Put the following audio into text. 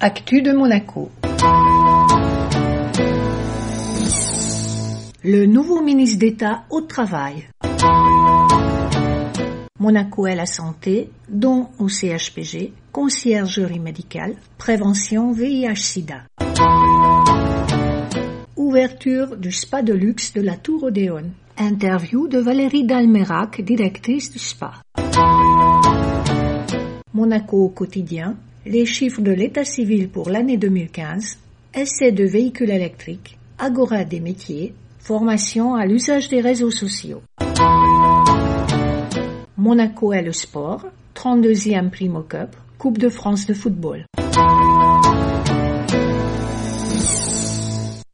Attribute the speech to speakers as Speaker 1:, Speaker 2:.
Speaker 1: Actu de Monaco. Le nouveau ministre d'État au travail. Monaco et la santé, dont au CHPG, conciergerie médicale, prévention VIH-Sida. Ouverture du spa de luxe de la Tour Odéon. Interview de Valérie Dalmerac, directrice du spa. Monaco au quotidien, les chiffres de l'état civil pour l'année 2015, essai de véhicules électriques, agora des métiers, formation à l'usage des réseaux sociaux. Monaco et le sport, 32e Primo Cup, Coupe de France de football.